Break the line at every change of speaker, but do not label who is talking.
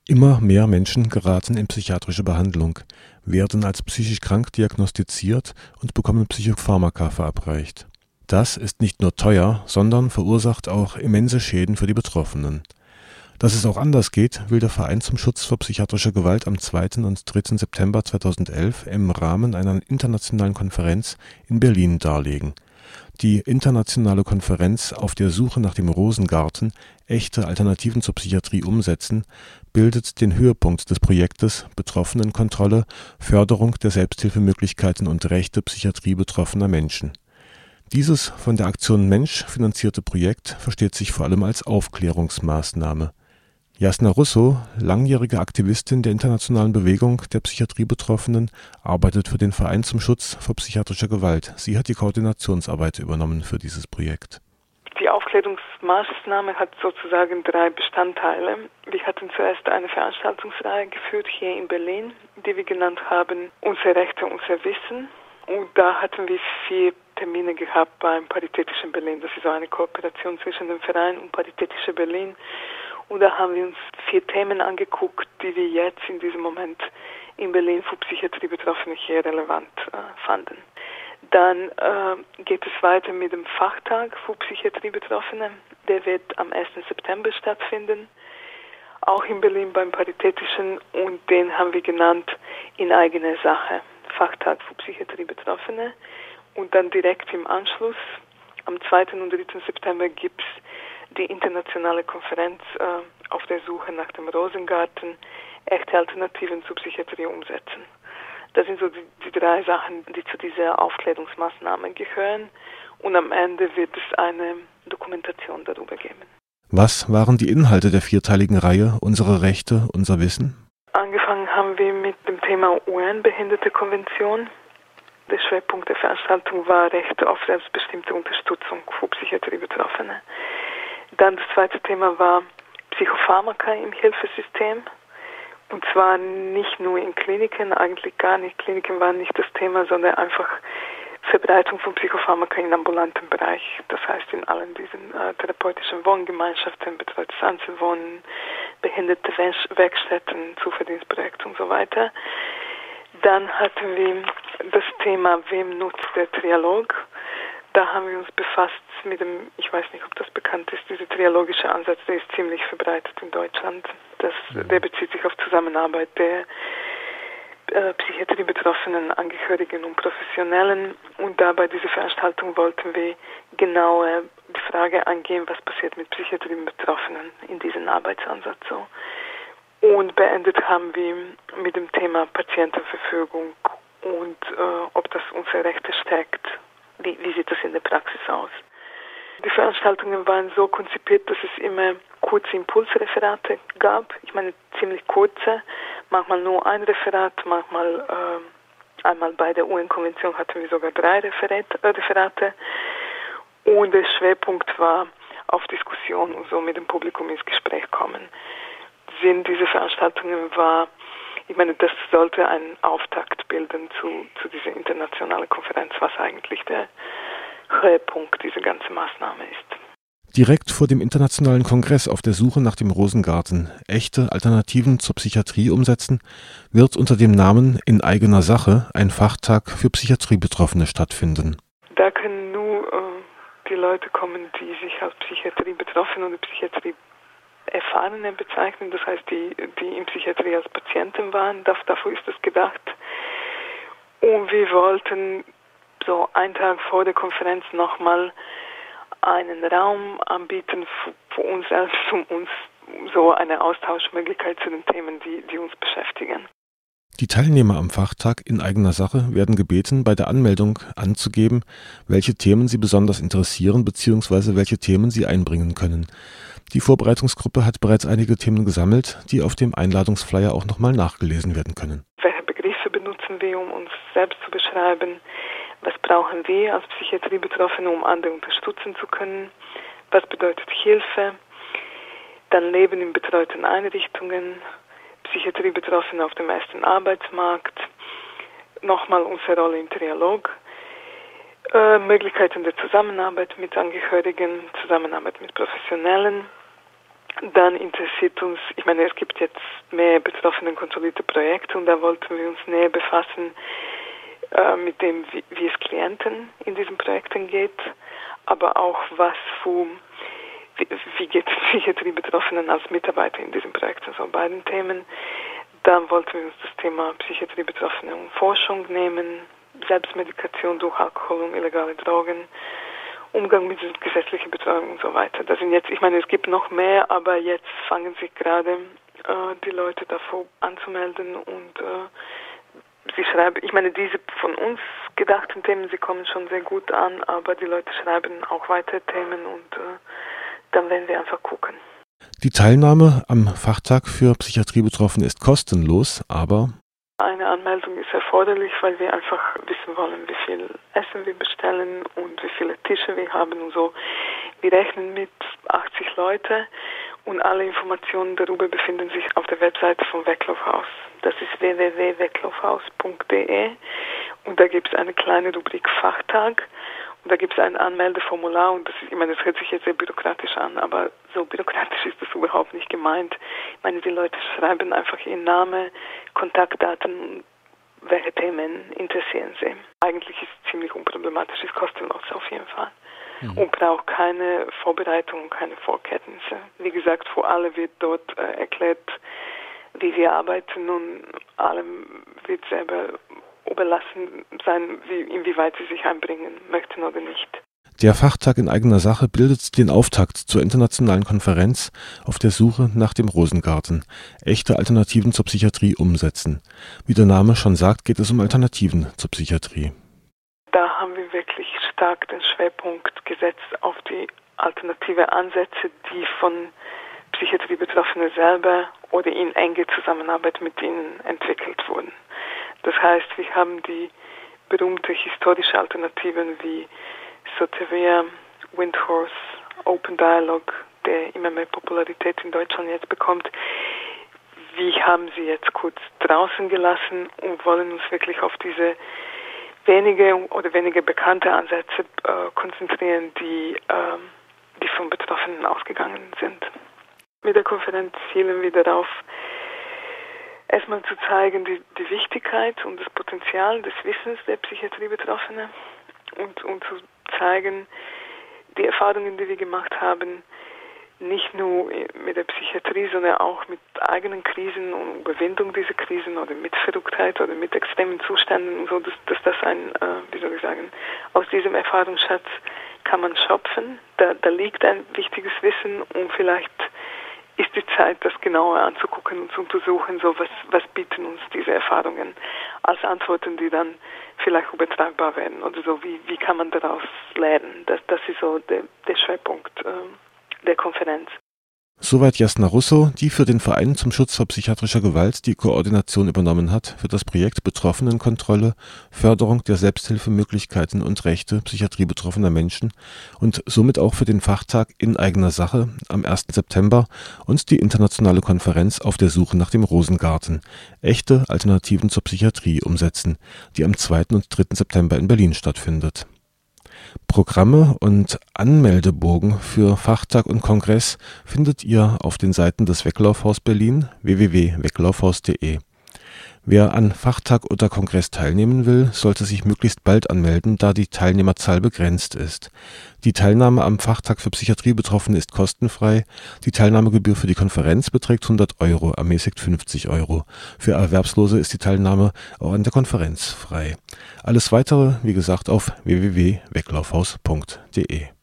Immer mehr Menschen geraten in psychiatrische Behandlung, werden als psychisch krank diagnostiziert und bekommen Psychopharmaka verabreicht. Das ist nicht nur teuer, sondern verursacht auch immense Schäden für die Betroffenen. Dass es auch anders geht, will der Verein zum Schutz vor psychiatrischer Gewalt am 2. und 3. September 2011 im Rahmen einer internationalen Konferenz in Berlin darlegen. Die internationale Konferenz Auf der Suche nach dem Rosengarten – echte Alternativen zur Psychiatrie umsetzen bildet den Höhepunkt des Projektes Betroffenenkontrolle, Förderung der Selbsthilfemöglichkeiten und Rechte psychiatriebetroffener Menschen. Dieses von der Aktion Mensch finanzierte Projekt versteht sich vor allem als Aufklärungsmaßnahme. Jasna Russo, langjährige Aktivistin der internationalen Bewegung der Psychiatriebetroffenen, arbeitet für den Verein zum Schutz vor psychiatrischer Gewalt. Sie hat die Koordinationsarbeit übernommen für dieses Projekt.
Die Aufklärungsmaßnahme hat sozusagen 3 Bestandteile. Wir hatten zuerst eine Veranstaltungsreihe geführt hier in Berlin, die wir genannt haben Unsere Rechte, unser Wissen. Und da hatten wir 4 Termine gehabt beim Paritätischen Berlin. Das ist so eine Kooperation zwischen dem Verein und Paritätische Berlin. Und da haben wir uns 4 Themen angeguckt, die wir jetzt in diesem Moment in Berlin für Psychiatriebetroffene hier relevant fanden. Dann geht es weiter mit dem Fachtag für Psychiatriebetroffene. Der wird am 1. September stattfinden, auch in Berlin beim Paritätischen. Und den haben wir genannt In eigener Sache, Fachtag für Psychiatriebetroffene. Und dann direkt im Anschluss, am 2. und 3. September, gibt es die internationale Konferenz auf der Suche nach dem Rosengarten, echte Alternativen zur Psychiatrie umsetzen. Das sind so die 3 Sachen, die zu dieser Aufklärungsmaßnahme gehören. Und am Ende wird es eine Dokumentation darüber geben.
Was waren die Inhalte der 4-teiligen Reihe Unsere Rechte, unser Wissen?
Angefangen haben wir mit dem Thema UN-Behindertenkonvention. Der Schwerpunkt der Veranstaltung war Rechte auf selbstbestimmte Unterstützung für Psychiatriebetroffene. Dann das zweite Thema war Psychopharmaka im Hilfesystem. Und zwar nicht nur in Kliniken, eigentlich gar nicht. Kliniken waren nicht das Thema, sondern einfach Verbreitung von Psychopharmaka im ambulanten Bereich. Das heißt in allen diesen therapeutischen Wohngemeinschaften, betreutes Einzelwohnen, behinderte Werkstätten, Zuverdienstprojekte und so weiter. Dann hatten wir das Thema Wem nutzt der Trialog? Da haben wir uns befasst mit dem, ich weiß nicht, ob das bekannt ist, dieser trialogische Ansatz, der ist ziemlich verbreitet in Deutschland. Der bezieht sich auf Zusammenarbeit der Psychiatriebetroffenen Angehörigen und Professionellen. Und da bei dieser Veranstaltung wollten wir genauer die Frage angehen, was passiert mit Psychiatriebetroffenen in diesem Arbeitsansatz so. Und beendet haben wir mit dem Thema Patientenverfügung und ob das unsere Rechte stärkt. Wie sieht das in der Praxis aus? Die Veranstaltungen waren so konzipiert, dass es immer kurze Impulsreferate gab. Ich meine, ziemlich kurze, manchmal nur ein Referat, manchmal einmal bei der UN-Konvention hatten wir sogar 3 Referate. Und der Schwerpunkt war auf Diskussion und so mit dem Publikum ins Gespräch kommen. Sinn dieser Veranstaltungen war, ich meine, das sollte einen Auftakt bilden zu dieser internationalen Konferenz, was eigentlich der Höhepunkt dieser ganzen Maßnahme ist.
Direkt vor dem internationalen Kongress auf der Suche nach dem Rosengarten – echte Alternativen zur Psychiatrie umsetzen, wird unter dem Namen In eigener Sache ein Fachtag für Psychiatriebetroffene stattfinden.
Da können nur die Leute kommen, die sich als Psychiatriebetroffene oder Psychiatrie Erfahrene bezeichnen, das heißt, die in Psychiatrie als Patienten waren, dafür ist es gedacht. Und wir wollten so einen Tag vor der Konferenz nochmal einen Raum anbieten für uns selbst, um uns so eine Austauschmöglichkeit zu den Themen, die uns beschäftigen.
Die Teilnehmer am Fachtag In eigener Sache werden gebeten, bei der Anmeldung anzugeben, welche Themen sie besonders interessieren bzw. welche Themen sie einbringen können. Die Vorbereitungsgruppe hat bereits einige Themen gesammelt, die auf dem Einladungsflyer auch nochmal nachgelesen werden können.
Welche Begriffe benutzen wir, um uns selbst zu beschreiben? Was brauchen wir als Psychiatriebetroffene, um andere unterstützen zu können? Was bedeutet Hilfe? Dann Leben in betreuten Einrichtungen, Psychiatriebetroffene auf dem ersten Arbeitsmarkt, nochmal unsere Rolle im Trialog, Möglichkeiten der Zusammenarbeit mit Angehörigen, Zusammenarbeit mit Professionellen, Dann interessiert uns, ich meine, es gibt jetzt mehr betroffenenkontrollierte Projekte und da wollten wir uns näher befassen mit dem, wie es Klienten in diesen Projekten geht, aber auch wie geht es Psychiatriebetroffenen als Mitarbeiter in diesen Projekten, so beiden Themen. Dann wollten wir uns das Thema Psychiatriebetroffene und Forschung nehmen, Selbstmedikation durch Alkohol und illegale Drogen, Umgang mit gesetzlicher Betreuung und so weiter. Das sind jetzt, ich meine, es gibt noch mehr, aber jetzt fangen sich gerade die Leute davor anzumelden und sie schreiben, ich meine, diese von uns gedachten Themen, sie kommen schon sehr gut an, aber die Leute schreiben auch weitere Themen und dann werden wir einfach gucken.
Die Teilnahme am Fachtag für Psychiatriebetroffene ist kostenlos, aber
eine Anmeldung ist erforderlich, weil wir einfach wissen wollen, wie viel Essen wir bestellen und wie viele Tische wir haben und so. Wir rechnen mit 80 Leute und alle Informationen darüber befinden sich auf der Webseite vom Wecklaufhaus. Das ist www.wecklaufhaus.de und da gibt es eine kleine Rubrik Fachtag. Und da gibt es ein Anmeldeformular und das hört sich jetzt sehr byrokratisch an, aber so bürokratisch ist das überhaupt nicht gemeint. Ich meine, die Leute schreiben einfach ihren Namen, Kontaktdaten, welche Themen interessieren sie. Eigentlich ist es ziemlich unproblematisch, ist kostenlos auf jeden Fall. Und braucht keine Vorbereitung, keine Vorkenntnisse. Wie gesagt, vor allem wird dort erklärt, wie wir arbeiten und allem wird selber überlassen sein, inwieweit sie sich einbringen möchten oder nicht.
Der Fachtag in eigener Sache bildet den Auftakt zur internationalen Konferenz auf der Suche nach dem Rosengarten. Echte Alternativen zur Psychiatrie umsetzen. Wie der Name schon sagt, geht es um Alternativen zur Psychiatrie.
Da haben wir wirklich stark den Schwerpunkt gesetzt auf die alternative Ansätze, die von Psychiatriebetroffenen selber oder in enge Zusammenarbeit mit ihnen entwickelt wurden. Das heißt, wir haben die berühmte historische Alternativen wie Soteria, Windhorse, Open Dialogue, der immer mehr Popularität in Deutschland jetzt bekommt. Wir haben sie jetzt kurz draußen gelassen und wollen uns wirklich auf diese weniger bekannte Ansätze konzentrieren, die von Betroffenen ausgegangen sind. Mit der Konferenz zielen wir darauf, erstmal zu zeigen die Wichtigkeit und das Potenzial des Wissens der Psychiatriebetroffenen und zu zeigen, die Erfahrungen, die wir gemacht haben, nicht nur mit der Psychiatrie, sondern auch mit eigenen Krisen und Überwindung dieser Krisen oder mit Verrücktheit oder mit extremen Zuständen und so, dass das aus diesem Erfahrungsschatz kann man schöpfen. Da liegt ein wichtiges Wissen und vielleicht ist die Zeit, das genauer anzugucken und zu untersuchen, so was bieten uns diese Erfahrungen als Antworten, die dann vielleicht übertragbar werden oder so, wie kann man daraus lernen. Das ist so der Schwerpunkt der Konferenz.
Soweit Jasna Russo, die für den Verein zum Schutz vor psychiatrischer Gewalt die Koordination übernommen hat für das Projekt Betroffenenkontrolle, Förderung der Selbsthilfemöglichkeiten und Rechte psychiatriebetroffener Menschen und somit auch für den Fachtag in eigener Sache am 1. September und die internationale Konferenz auf der Suche nach dem Rosengarten, echte Alternativen zur Psychiatrie umsetzen, die am 2. und 3. September in Berlin stattfindet. Programme und Anmeldebogen für Fachtag und Kongress findet ihr auf den Seiten des Wecklaufhaus Berlin www.wecklaufhaus.de. Wer an Fachtag oder Kongress teilnehmen will, sollte sich möglichst bald anmelden, da die Teilnehmerzahl begrenzt ist. Die Teilnahme am Fachtag für Psychiatriebetroffene ist kostenfrei. Die Teilnahmegebühr für die Konferenz beträgt 100 €, ermäßigt 50 €. Für Erwerbslose ist die Teilnahme auch an der Konferenz frei. Alles Weitere, wie gesagt, auf www.wecklaufhaus.de.